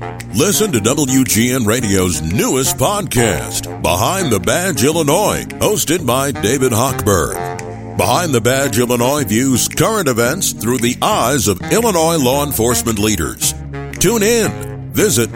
Listen to WGN Radio's newest podcast, Behind the Badge Illinois, hosted by David Hochberg. Behind the Badge Illinois views current events through the eyes of Illinois law enforcement leaders. Tune in. Visit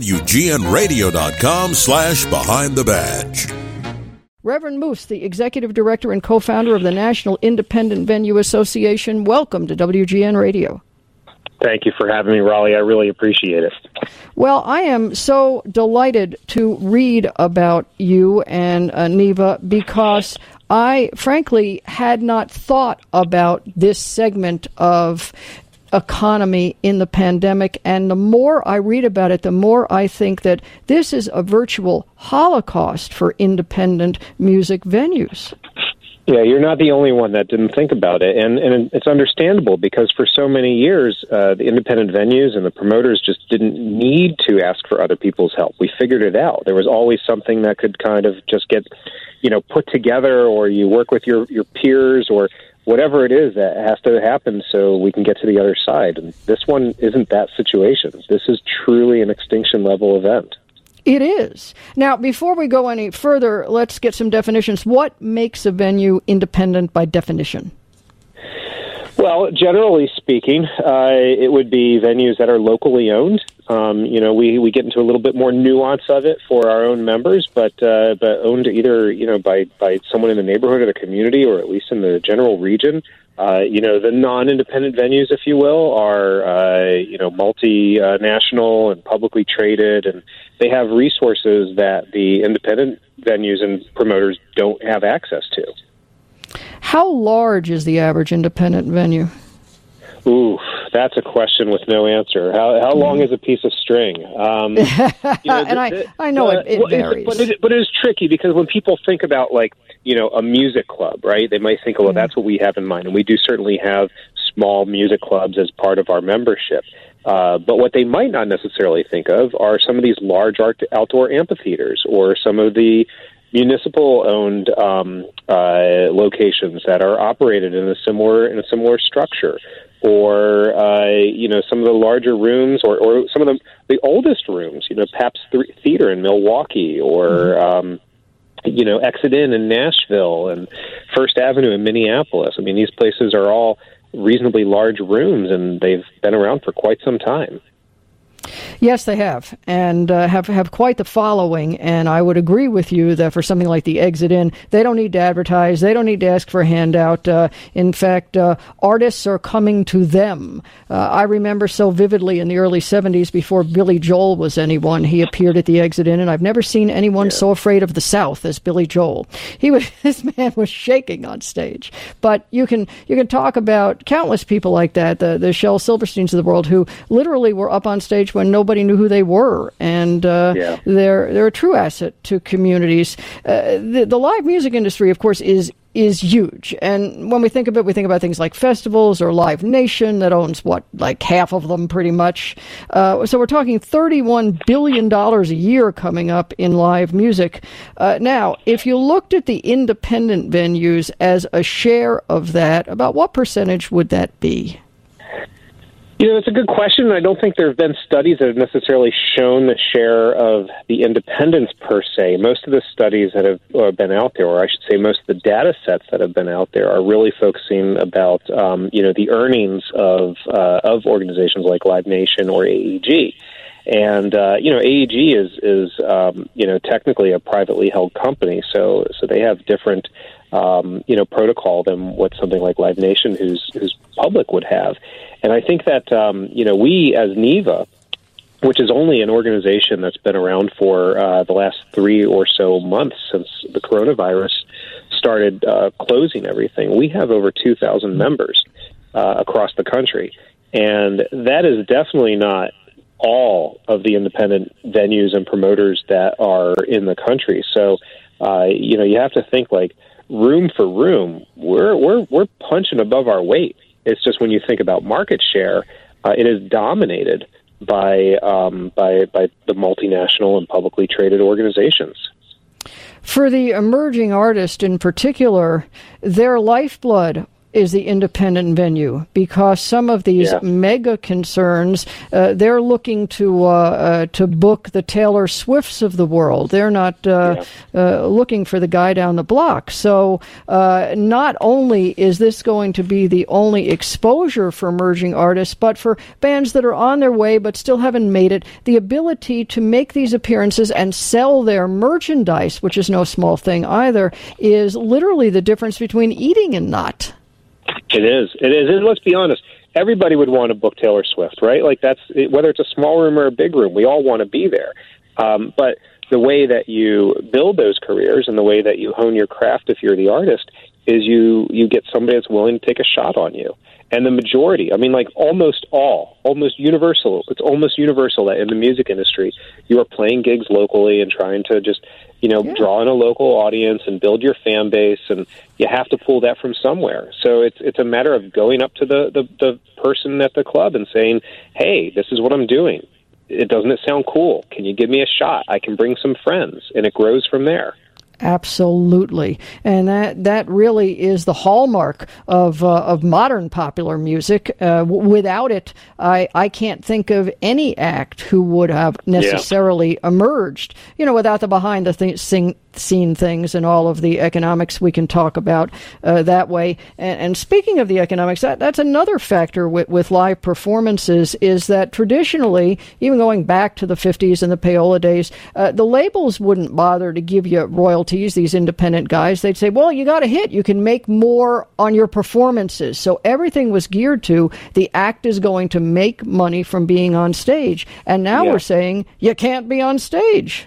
WGNradio.com/Behind the Badge. Reverend Moose, the Executive Director and Co-Founder of the National Independent Venue Association, welcome to WGN Radio. Thank you for having me, Raleigh. I really appreciate it. Well, I am so delighted to read about you and NIVA because I, frankly, had not thought about this segment of economy in the pandemic, and the more I read about it, the more I think that this is a virtual holocaust for independent music venues. Yeah, you're not the only one that didn't think about it, and it's understandable because for so many years, the independent venues and the promoters just didn't need to ask for other people's help. We figured it out. There was always something that could kind of just get, put together, or you work with your peers, or whatever it is that has to happen so we can get to the other side. And this one isn't that situation. This is truly an extinction level event. It is. Now, before we go any further, let's get some definitions. What makes a venue independent by definition? Well, generally speaking, it would be venues that are locally owned. We get into a little bit more nuance of it for our own members, but owned either by someone in the neighborhood or the community, or at least in the general region. The non-independent venues, if you will, are multinational and publicly traded, and they have resources that the independent venues and promoters don't have access to. How large is the average independent venue? Ooh, that's a question with no answer. How long is a piece of string? I know it varies. But it is tricky because when people think about a music club, right, they might think, that's what we have in mind. And we do certainly have small music clubs as part of our membership. But what they might not necessarily think of are some of these large outdoor amphitheaters or some of the municipal-owned locations that are operated in a similar structure, or some of the larger rooms, or some of the oldest rooms. Pabst Theater in Milwaukee, or Exit Inn in Nashville, and First Avenue in Minneapolis. I mean, these places are all reasonably large rooms, and they've been around for quite some time. Yes, they have, and have quite the following. And I would agree with you that for something like the Exit Inn, they don't need to advertise. They don't need to ask for a handout. In fact, artists are coming to them. I remember so vividly in the early 70s, before Billy Joel was anyone, he appeared at the Exit Inn, and I've never seen anyone so afraid of the South as Billy Joel. This man was shaking on stage. But you can talk about countless people like that, the Shel Silversteins of the world, who literally were up on stage when nobody knew who they were, and they're a true asset to communities. The live music industry, of course, is huge, and when we think of it, we think about things like festivals or Live Nation that owns half of them, pretty much. So we're talking $31 billion a year coming up in live music. Now, if you looked at the independent venues as a share of that, about what percentage would that be? It's a good question. I don't think there have been studies that have necessarily shown the share of the independents per se. Most of the studies that have been out there, or I should say most of the data sets that have been out there, are really focusing about, the earnings of organizations like Live Nation or AEG. And, AEG is technically a privately held company, so they have different, protocol than what something like Live Nation, who's public, would have. And I think that, we as NIVA, which is only an organization that's been around for the last 3 or so months since the coronavirus started closing everything, we have over 2,000 members across the country. And that is definitely not all of the independent venues and promoters that are in the country. So, you have to think room for room, we're punching above our weight. It's just when you think about market share, it is dominated by the multinational and publicly traded organizations. For the emerging artist in particular, their lifeblood is the independent venue, because some of these mega concerns, they're looking to book the Taylor Swifts of the world. They're not looking for the guy down the block. So not only is this going to be the only exposure for emerging artists, but for bands that are on their way but still haven't made it, the ability to make these appearances and sell their merchandise, which is no small thing either, is literally the difference between eating and not. It is. And let's be honest, everybody would want to book Taylor Swift, right? Like, that's, whether it's a small room or a big room, we all want to be there. But the way that you build those careers and the way that you hone your craft if you're the artist is you get somebody that's willing to take a shot on you. And the majority, I mean, like almost universal, it's almost universal that in the music industry, you are playing gigs locally and trying to just, draw in a local audience and build your fan base, and you have to pull that from somewhere. So it's a matter of going up to the person at the club and saying, hey, this is what I'm doing. Doesn't it sound cool? Can you give me a shot? I can bring some friends, and it grows from there. Absolutely, and that really is the hallmark of modern popular music. Without it, I can't think of any act who would have necessarily emerged. Without the behind the scene things and all of the economics we can talk about that way. And speaking of the economics, that's another factor with live performances, is that traditionally, even going back to the 50s and the payola days, the labels wouldn't bother to give you royalties, these independent guys. They'd say, well, you got a hit, you can make more on your performances. So everything was geared to the act is going to make money from being on stage. And now we're saying you can't be on stage.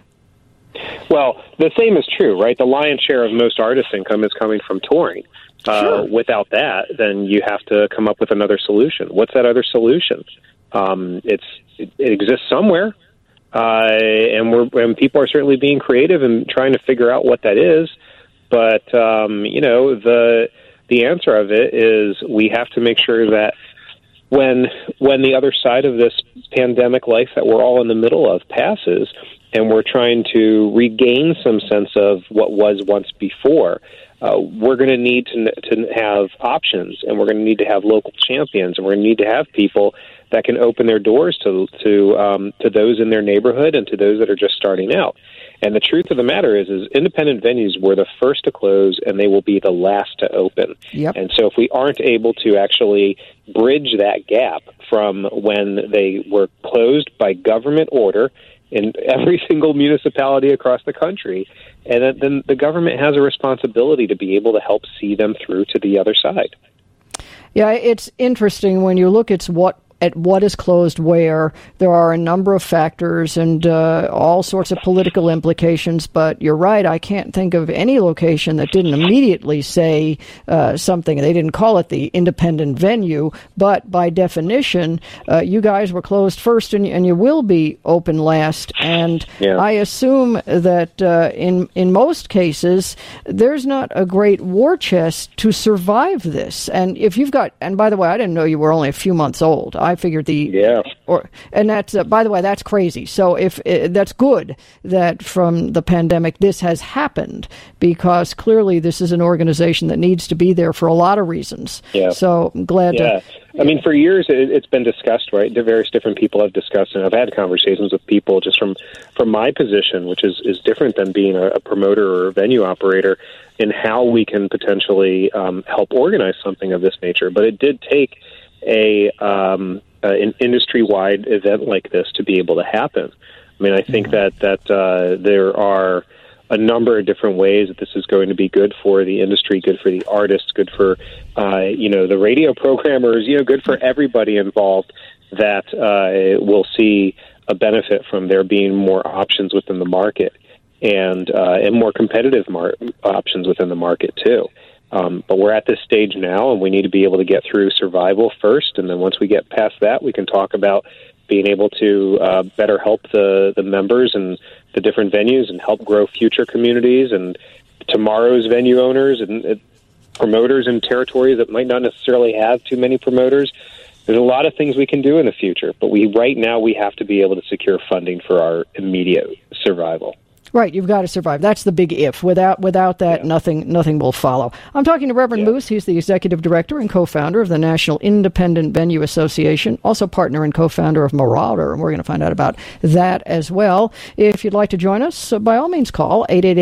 Well, the same is true, right? The lion's share of most artists' income is coming from touring. Without that, then you have to come up with another solution. What's that other solution? It exists somewhere, and people are certainly being creative and trying to figure out what that is. But the answer of it is we have to make sure that when the other side of this pandemic life that we're all in the middle of passes, and we're trying to regain some sense of what was once before, we're going to need to have options, and we're going to need to have local champions, and we're going to need to have people that can open their doors to those in their neighborhood and to those that are just starting out. And the truth of the matter is independent venues were the first to close, and they will be the last to open. Yep. And so if we aren't able to actually bridge that gap from when they were closed by government order in every single municipality across the country, and then the government has a responsibility to be able to help see them through to the other side. Yeah, it's interesting when you look at what is closed where. There are a number of factors and all sorts of political implications, but you're right, I can't think of any location that didn't immediately say something. They didn't call it the independent venue, but by definition, you guys were closed first and you will be open last. And I assume that in most cases, there's not a great war chest to survive this. And if you've got, and by the way, I didn't know you were only a few months old. I figured and that's by the way, that's crazy. So if that's good that from the pandemic this has happened, because clearly this is an organization that needs to be there for a lot of reasons. Yeah. So I'm glad to. I mean, for years it's been discussed, right? The various different people have discussed, and I've had conversations with people just from my position, which is different than being a promoter or a venue operator, in how we can potentially help organize something of this nature. But it did take an industry-wide event like this to be able to happen. I mean, I think that there are a number of different ways that this is going to be good for the industry, good for the artists, good for the radio programmers, good for everybody involved, that will see a benefit from there being more options within the market and more competitive options within the market too. But we're at this stage now, and we need to be able to get through survival first, and then once we get past that, we can talk about being able to better help the members and the different venues and help grow future communities and tomorrow's venue owners and promoters in territories that might not necessarily have too many promoters. There's a lot of things we can do in the future, but right now we have to be able to secure funding for our immediate survival. Right, you've got to survive. That's the big if. Without that, nothing will follow. I'm talking to Reverend Moose. He's the executive director and co-founder of the National Independent Venue Association, also partner and co-founder of Marauder, and we're going to find out about that as well. If you'd like to join us, by all means call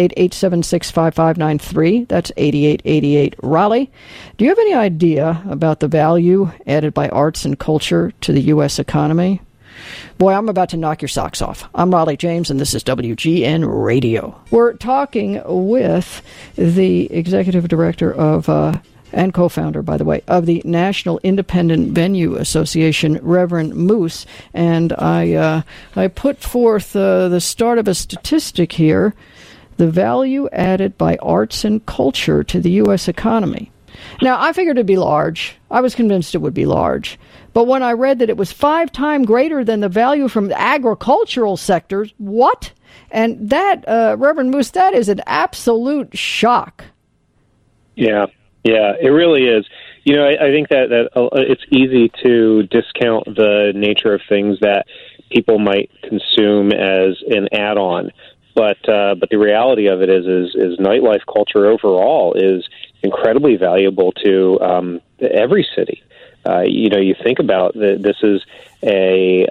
888-876-5593. That's 8888 Raleigh. Do you have any idea about the value added by arts and culture to the U.S. economy? Boy, I'm about to knock your socks off. I'm Raleigh James, and this is WGN Radio. We're talking with the executive director of, and co-founder, by the way, of the National Independent Venue Association, Reverend Moose. And I put forth the start of a statistic here, the value added by arts and culture to the U.S. economy. Now, I figured it'd be large. I was convinced it would be large. But when I read that it was 5 times greater than the value from the agricultural sectors, what? And that, Reverend Moose, that is an absolute shock. Yeah, it really is. You know, I think that it's easy to discount the nature of things that people might consume as an add-on. But the reality of it is nightlife culture overall is incredibly valuable to every city. You think about this is a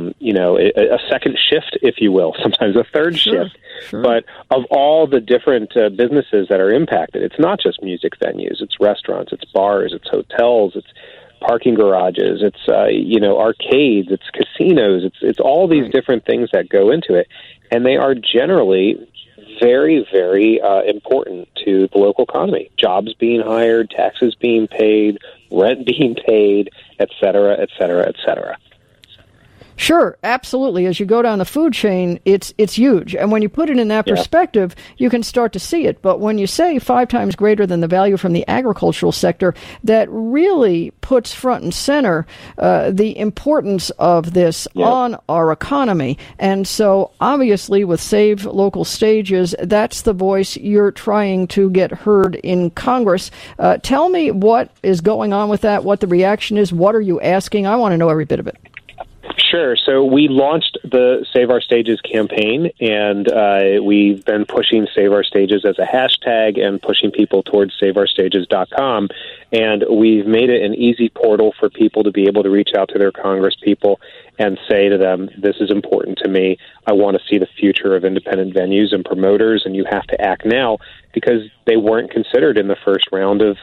second shift, if you will, sometimes a third shift. Sure. But of all the different businesses that are impacted, it's not just music venues, it's restaurants, it's bars, it's hotels, it's parking garages, it's arcades, it's casinos, it's all these different things that go into it, and they are generally very, very important to the local economy. Jobs being hired, taxes being paid, rent being paid, et cetera, et cetera, et cetera. Sure, absolutely. As you go down the food chain, it's huge. And when you put it in that perspective, you can start to see it. But when you say 5 times greater than the value from the agricultural sector, that really puts front and center the importance of this on our economy. And so obviously with Save Local Stages, that's the voice you're trying to get heard in Congress. Tell me what is going on with that, what the reaction is, what are you asking? I want to know every bit of it. Sure. So we launched the Save Our Stages campaign, and we've been pushing Save Our Stages as a hashtag and pushing people towards SaveOurStages.com. And we've made it an easy portal for people to be able to reach out to their Congress people and say to them, this is important to me. I want to see the future of independent venues and promoters, and you have to act now because they weren't considered in the first round of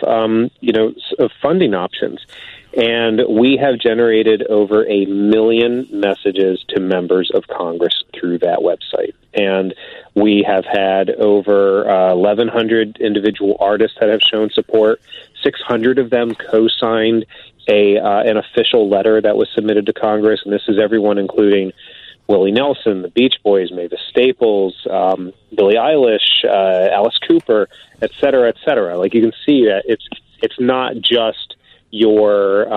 funding options. And we have generated over 1 million messages to members of Congress through that website. And we have had over 1,100 individual artists that have shown support. 600 of them co-signed an official letter that was submitted to Congress. And this is everyone including Willie Nelson, the Beach Boys, Mavis Staples, Billie Eilish, Alice Cooper, et cetera, et cetera. Like you can see that it's not just your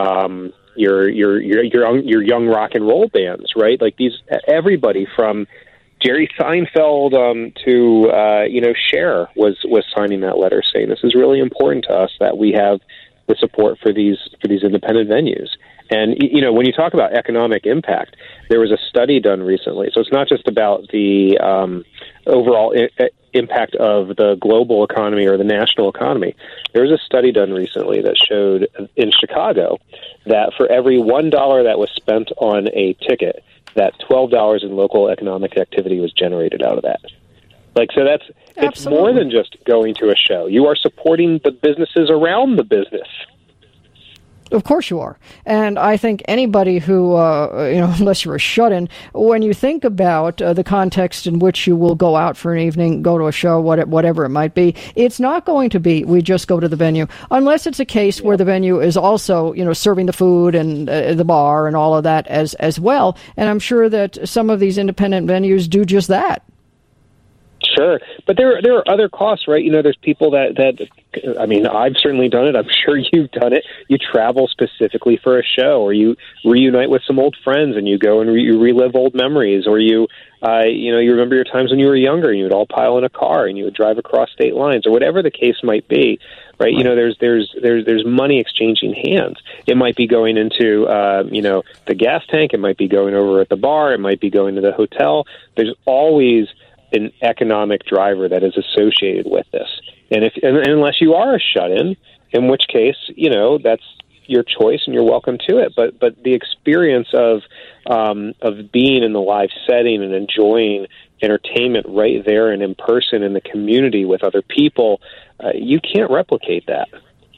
young rock and roll bands, right? Like everybody from Jerry Seinfeld to Cher was signing that letter saying this is really important to us that we have the support for these independent venues. And when you talk about economic impact, there was a study done recently. So it's not just about the overall impact of the global economy or the national economy. There was a study done recently that showed in Chicago that for every $1 that was spent on a ticket, that $12 in local economic activity was generated out of that. It's more than just going to a show. You are supporting the businesses around the business. Of course you are. And I think anybody who, unless you're a shut-in, when you think about the context in which you will go out for an evening, go to a show, whatever it might be, it's not going to be we just go to the venue, unless it's a case where the venue is also, serving the food and the bar and all of that as well. And I'm sure that some of these independent venues do just that. Sure. But there are other costs, right? There's people that I've certainly done it. I'm sure you've done it. You travel specifically for a show, or you reunite with some old friends and you go and you relive old memories, or you remember your times when you were younger and you would all pile in a car and you would drive across state lines, or whatever the case might be, right? There's money exchanging hands. It might be going into, the gas tank. It might be going over at the bar. It might be going to the hotel. There's always an economic driver that is associated with this. And unless you are a shut-in, in which case, that's your choice and you're welcome to it. But the experience of being in the live setting and enjoying entertainment right there and in person in the community with other people, you can't replicate that.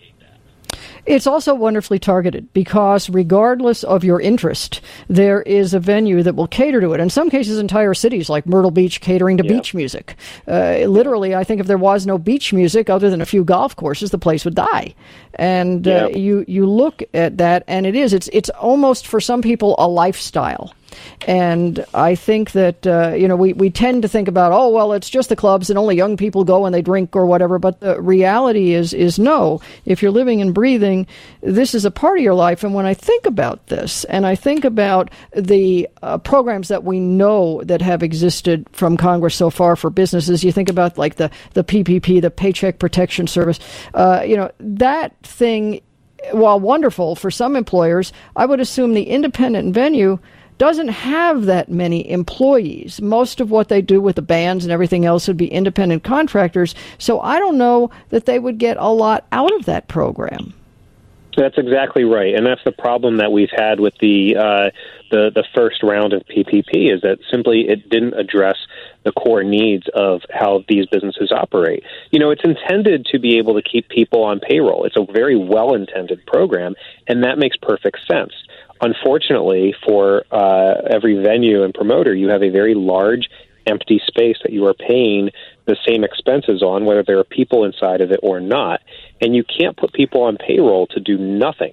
It's also wonderfully targeted because regardless of your interest, there is a venue that will cater to it. In some cases, entire cities like Myrtle Beach catering to beach music. Literally, I think if there was no beach music other than a few golf courses, the place would die. And you look at that, and it's almost for some people a lifestyle. And I think that, we tend to think about, oh, well, it's just the clubs and only young people go and they drink or whatever. But the reality is no. If you're living and breathing, this is a part of your life. And when I think about this and I think about the programs that we know that have existed from Congress so far for businesses, you think about like the PPP, the Paycheck Protection Service, that thing, while wonderful for some employers, I would assume the independent venue doesn't have that many employees. Most of what they do with the bands and everything else would be independent contractors. So I don't know that they would get a lot out of that program. That's exactly right, and that's the problem that we've had with the first round of PPP is that simply it didn't address the core needs of how these businesses operate. It's intended to be able to keep people on payroll. It's a very well-intended program, and that makes perfect sense. Unfortunately, for every venue and promoter, you have a very large empty space that you are paying the same expenses on, whether there are people inside of it or not. And you can't put people on payroll to do nothing.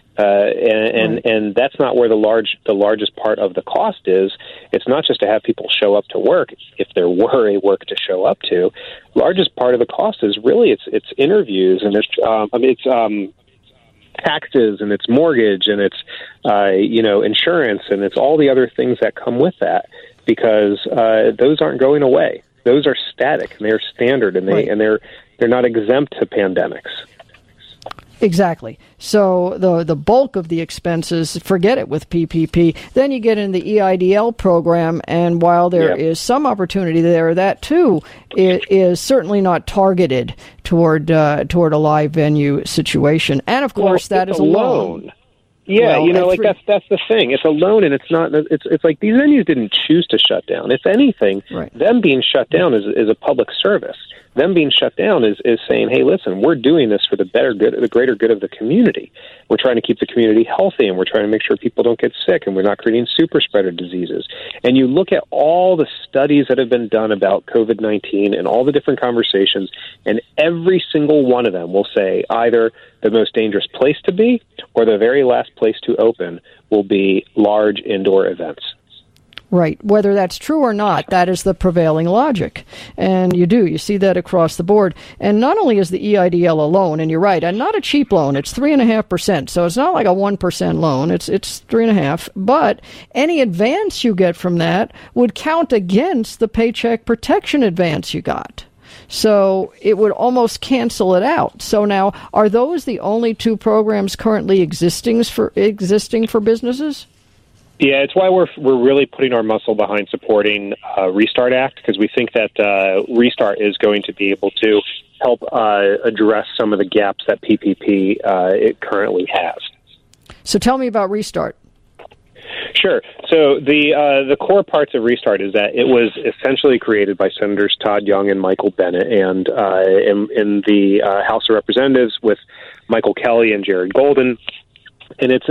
And that's not where the largest part of the cost is. It's not just to have people show up to work, if there were a work to show up to. Largest part of the cost is really it's interviews and it's taxes and it's mortgage and it's insurance and it's all the other things that come with that, because those aren't going away. Those are static and they're standard and they're not exempt to pandemics. Exactly. So the bulk of the expenses, forget it with PPP. Then you get in the EIDL program, and while there is some opportunity there, that too is certainly not targeted toward a live venue situation. And of course, that is a loan. Yeah, that's the thing. It's a loan, and it's not. It's like these venues didn't choose to shut down. If anything, them being shut down is a public service. Them being shut down is saying, hey, listen, we're doing this for the greater good of the community. We're trying to keep the community healthy, and we're trying to make sure people don't get sick, and we're not creating super spreader diseases. And you look at all the studies that have been done about COVID-19 and all the different conversations, and every single one of them will say either the most dangerous place to be or the very last place to open will be large indoor events. Right. Whether that's true or not, that is the prevailing logic. And you see that across the board. And not only is the EIDL a loan, and you're right, and not a cheap loan, it's 3.5%. So it's not like a 1% loan. It's 3.5%. But any advance you get from that would count against the Paycheck Protection advance you got. So it would almost cancel it out. So now, are those the only two programs currently existing for businesses? Yeah, it's why we're really putting our muscle behind supporting Restart Act, because we think that Restart is going to be able to help address some of the gaps that PPP it currently has. So tell me about Restart. Sure. So the core parts of Restart is that it was essentially created by Senators Todd Young and Michael Bennet, and in the House of Representatives with Michael Kelly and Jared Golden, and it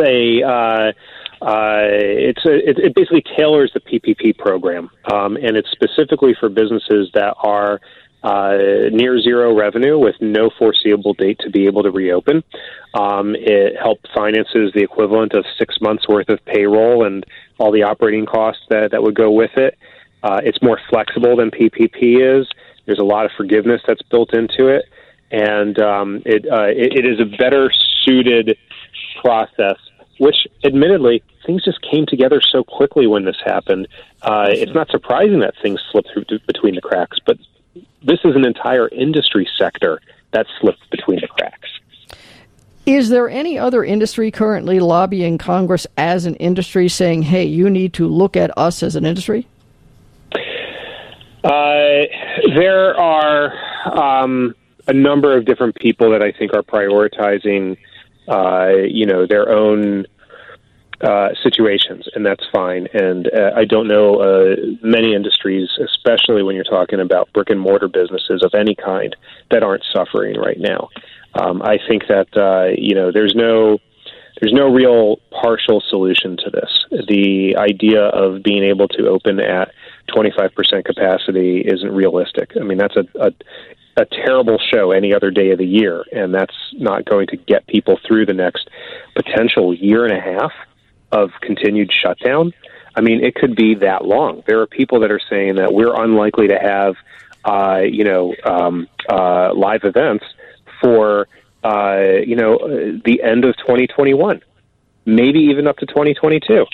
basically tailors the PPP program, and it's specifically for businesses that are near zero revenue with no foreseeable date to be able to reopen. It finances the equivalent of 6 months worth of payroll and all the operating costs that would go with it. It's more flexible than PPP is. There's a lot of forgiveness that's built into it, and it is a better suited process, which admittedly things just came together so quickly when this happened. It's not surprising that things slipped through between the cracks, but this is an entire industry sector that slipped between the cracks. Is there any other industry currently lobbying Congress as an industry saying, hey, you need to look at us as an industry? There are a number of different people that I think are prioritizing, their own situations, and that's fine. And I don't know many industries, especially when you're talking about brick and mortar businesses of any kind, that aren't suffering right now. I think that there's no real partial solution to this. The idea of being able to open at 25% capacity isn't realistic. I mean, that's a terrible show any other day of the year, and that's not going to get people through the next potential year and a half of continued shutdown. I mean, it could be that long. There are people that are saying that we're unlikely to have, live events for, the end of 2021, maybe even up to 2022.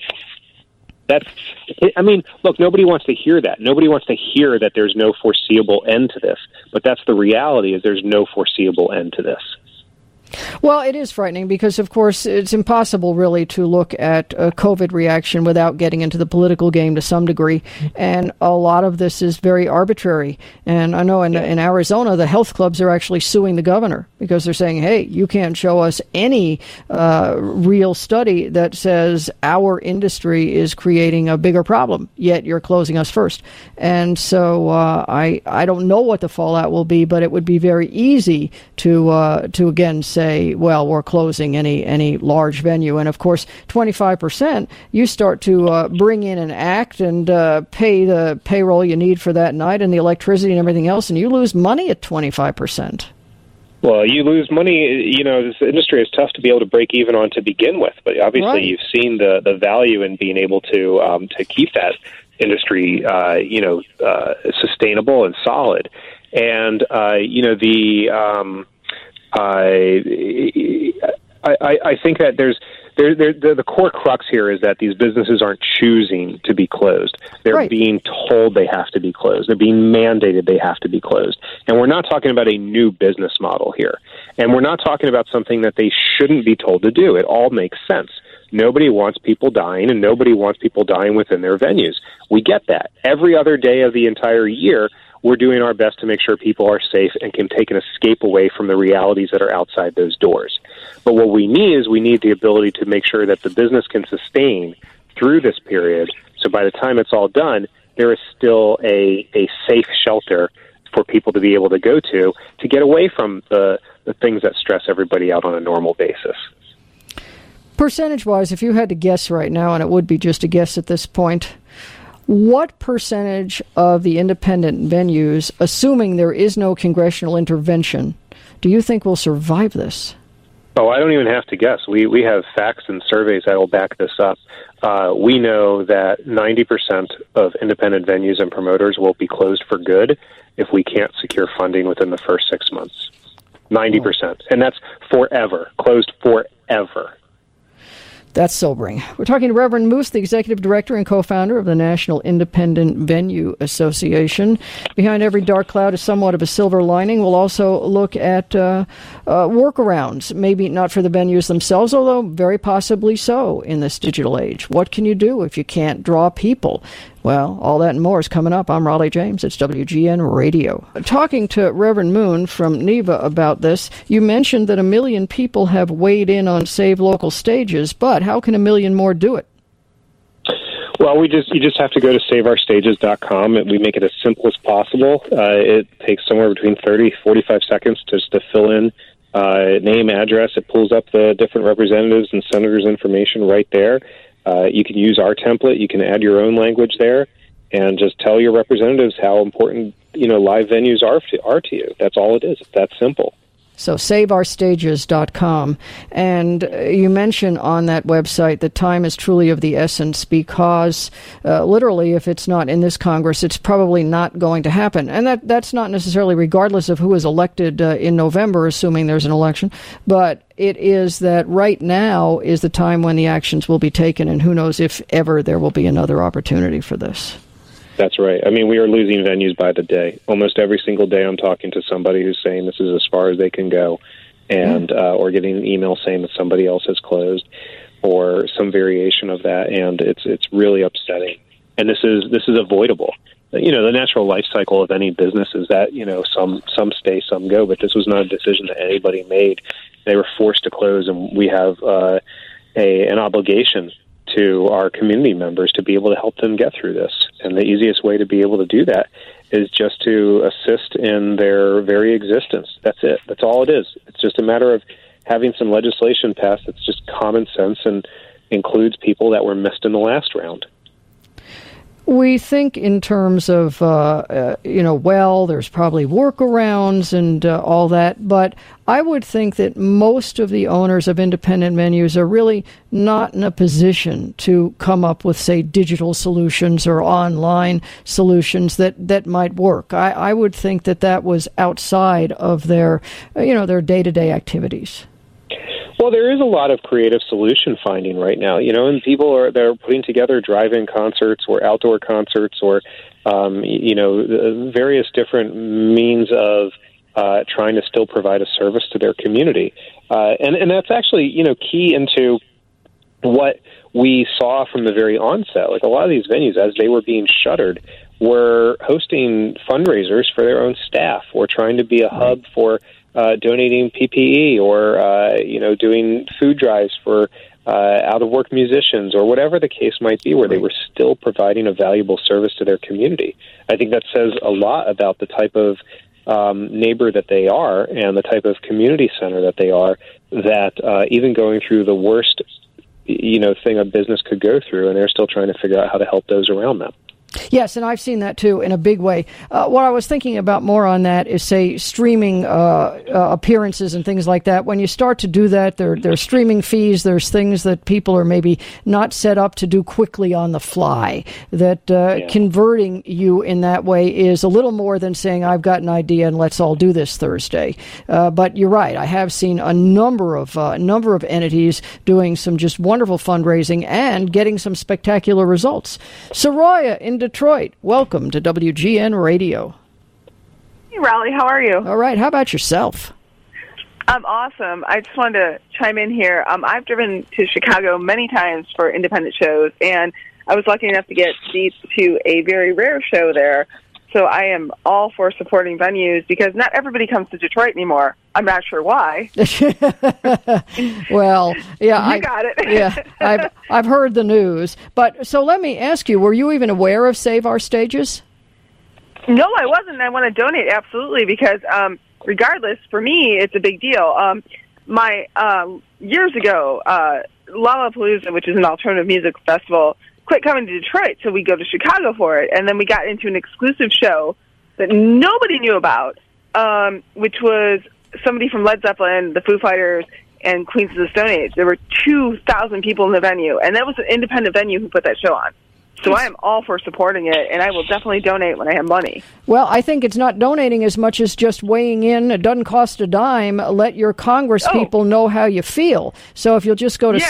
Look, nobody wants to hear that. Nobody wants to hear that there's no foreseeable end to this, but that's the reality, is there's no foreseeable end to this. Well, it is frightening because, of course, it's impossible really to look at a COVID reaction without getting into the political game to some degree. And a lot of this is very arbitrary. And I know in Arizona, the health clubs are actually suing the governor because they're saying, hey, you can't show us any real study that says our industry is creating a bigger problem, yet you're closing us first. And so I don't know what the fallout will be, but it would be very easy to again say, well, we're closing any large venue. And of course, 25%, you start to bring in an act and pay the payroll you need for that night and the electricity and everything else, and you lose money at 25%. Well, you lose money. This industry is tough to be able to break even on to begin with, but obviously right. You've seen the value in being able to keep that industry, sustainable and solid. And, I think that the core crux here is that these businesses aren't choosing to be closed. They're right. being told they have to be closed. They're being mandated they have to be closed. And we're not talking about a new business model here. And we're not talking about something that they shouldn't be told to do. It all makes sense. Nobody wants people dying, and nobody wants people dying within their venues. We get that. Every other day of the entire year, we're doing our best to make sure people are safe and can take an escape away from the realities that are outside those doors. But what we need the ability to make sure that the business can sustain through this period. So by the time it's all done, there is still a safe shelter for people to be able to go to get away from the things that stress everybody out on a normal basis. Percentage-wise, if you had to guess right now, and it would be just a guess at this point, what percentage of the independent venues, assuming there is no congressional intervention, do you think will survive this? Oh, I don't even have to guess. We have facts and surveys that will back this up. We know that 90% of independent venues and promoters will be closed for good if we can't secure funding within the first 6 months. 90%. And that's forever. Closed forever. That's sobering. We're talking to Reverend Moose, the executive director and co-founder of the National Independent Venue Association. Behind every dark cloud is somewhat of a silver lining. We'll also look at workarounds, maybe not for the venues themselves, although very possibly so in this digital age. What can you do if you can't draw people? Well, all that and more is coming up. I'm Raleigh James. It's WGN Radio. Talking to Reverend Moon from NEVA about this, you mentioned that 1 million people have weighed in on Save Local Stages, but how can 1 million more do it? Well, you just have to go to saveourstages.com, and we make it as simple as possible. It takes somewhere between 30, 45 seconds just to fill in name, address. It pulls up the different representatives and senators' information right there. You can use our template. You can add your own language there, and just tell your representatives how important live venues are to you. That's all it is. It's that simple. So saveourstages.com. And you mention on that website that time is truly of the essence because literally if it's not in this Congress, it's probably not going to happen. And that's not necessarily regardless of who is elected in November, assuming there's an election. But it is that right now is the time when the actions will be taken, and who knows if ever there will be another opportunity for this. That's right. I mean, we are losing venues by the day. Almost every single day I'm talking to somebody who's saying this is as far as they can go, and or getting an email saying that somebody else has closed or some variation of that, and it's really upsetting. and this is avoidable. You know, the natural life cycle of any business is that, you know, some stay, some go, but this was not a decision that anybody made. They were forced to close, and we have an obligation to our community members to be able to help them get through this. And the easiest way to be able to do that is just to assist in their very existence. That's it. That's all it is. It's just a matter of having some legislation passed that's just common sense and includes people that were missed in the last round. We think in terms of, there's probably workarounds and all that, but I would think that most of the owners of independent venues are really not in a position to come up with, say, digital solutions or online solutions that might work. I would think that was outside of their day-to-day activities. Well, there is a lot of creative solution finding right now, you know, and they're putting together drive-in concerts or outdoor concerts or, various different means of trying to still provide a service to their community. And that's actually, you know, key into what we saw from the very onset. Like a lot of these venues, as they were being shuttered, were hosting fundraisers for their own staff or trying to be a hub for donating PPE or, doing food drives for out-of-work musicians or whatever the case might be, where they were still providing a valuable service to their community. I think that says a lot about the type of neighbor that they are and the type of community center that they are, that even going through the worst, thing a business could go through, and they're still trying to figure out how to help those around them. Yes, and I've seen that, too, in a big way. What I was thinking about more on that is, say, streaming appearances and things like that. When you start to do that, there's streaming fees. There's things that people are maybe not set up to do quickly on the fly, that converting you in that way is a little more than saying, I've got an idea and let's all do this Thursday. But you're right. I have seen a number of entities doing some just wonderful fundraising and getting some spectacular results. Soraya in Detroit, welcome to WGN Radio. Hey, Raleigh, how are you? All right, how about yourself? I'm awesome. I just wanted to chime in here. I've driven to Chicago many times for independent shows, and I was lucky enough to get seats to a very rare show there. So I am all for supporting venues because not everybody comes to Detroit anymore. I'm not sure why. Well, yeah, you got it. Yeah, I've heard the news. But so let me ask you: were you even aware of Save Our Stages? No, I wasn't. I want to donate absolutely because, regardless, for me, it's a big deal. My years ago, Lollapalooza, which is an alternative music festival, quit coming to Detroit, so we go to Chicago for it. And then we got into an exclusive show that nobody knew about, which was somebody from Led Zeppelin, the Foo Fighters, and Queens of the Stone Age. There were 2,000 people in the venue, and that was an independent venue who put that show on. So I am all for supporting it, and I will definitely donate when I have money. Well, I think it's not donating as much as just weighing in. It doesn't cost a dime. Let your Congress people know how you feel. So if you'll just go to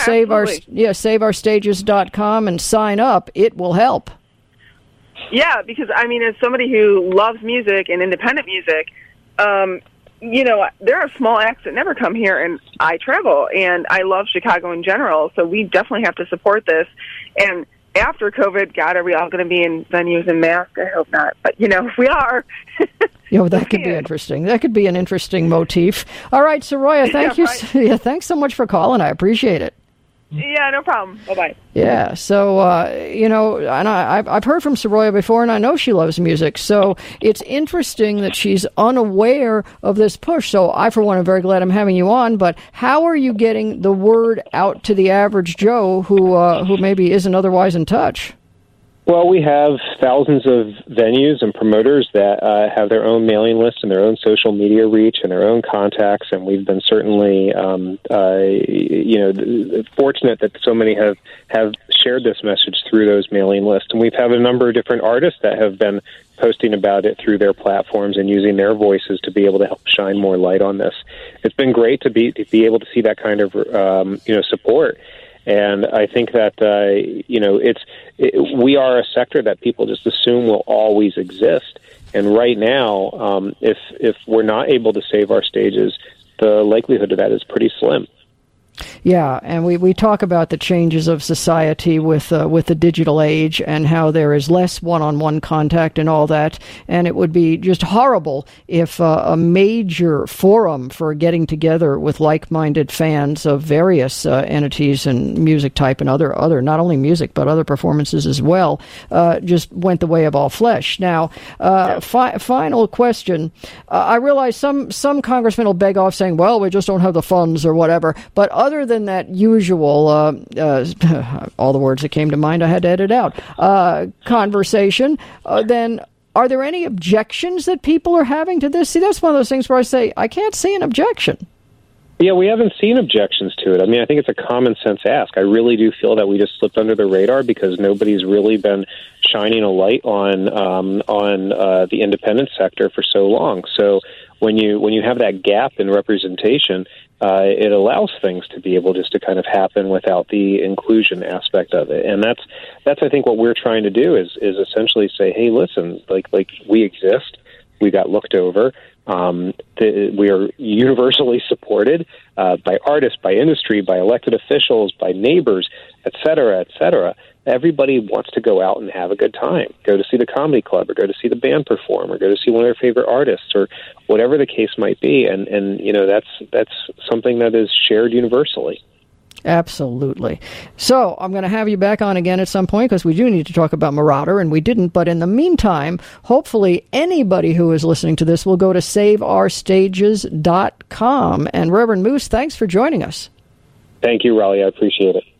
saveourstages.com and sign up, it will help. Yeah, because, I mean, as somebody who loves music and independent music, there are small acts that never come here, and I travel, and I love Chicago in general, so we definitely have to support this. And after COVID, God, are we all going to be in venues and masks? I hope not. But, if we are. That could be interesting. That could be an interesting motif. All right, Soraya, thank you. Right. Thanks so much for calling. I appreciate it. Yeah, no problem. Bye-bye. Yeah, so, and I've heard from Soraya before, and I know she loves music, so it's interesting that she's unaware of this push. So I, for one, am very glad I'm having you on, but how are you getting the word out to the average Joe who maybe isn't otherwise in touch? Well, we have thousands of venues and promoters that have their own mailing list and their own social media reach and their own contacts, and we've been certainly, fortunate that so many have shared this message through those mailing lists. And we've had a number of different artists that have been posting about it through their platforms and using their voices to be able to help shine more light on this. It's been great to be able to see that kind of support. And I think that, we are a sector that people just assume will always exist. And right now, if we're not able to save our stages, the likelihood of that is pretty slim. Yeah, and we talk about the changes of society with the digital age and how there is less one-on-one contact and all that, and it would be just horrible if a major forum for getting together with like-minded fans of various entities and music type and other not only music but other performances as well just went the way of all flesh. Now, final question. I realize some congressmen will beg off saying, well, we just don't have the funds or whatever, but other than that usual, all the words that came to mind I had to edit out, conversation, then are there any objections that people are having to this? See, that's one of those things where I say, I can't see an objection. Yeah, we haven't seen objections to it. I mean, I think it's a common sense ask. I really do feel that we just slipped under the radar because nobody's really been shining a light on the independent sector for so long. So when you have that gap in representation, it allows things to be able just to kind of happen without the inclusion aspect of it. And that's I think what we're trying to do is essentially say, hey, listen, like we exist, we got looked over. We are universally supported by artists, by industry, by elected officials, by neighbors, et cetera, et cetera. Everybody wants to go out and have a good time, go to see the comedy club or go to see the band perform or go to see one of their favorite artists or whatever the case might be. And you know, that's something that is shared universally. Absolutely. So I'm going to have you back on again at some point because we do need to talk about Marauder, and we didn't. But in the meantime, hopefully anybody who is listening to this will go to SaveOurStages.com. And Reverend Moose, thanks for joining us. Thank you, Raleigh. I appreciate it.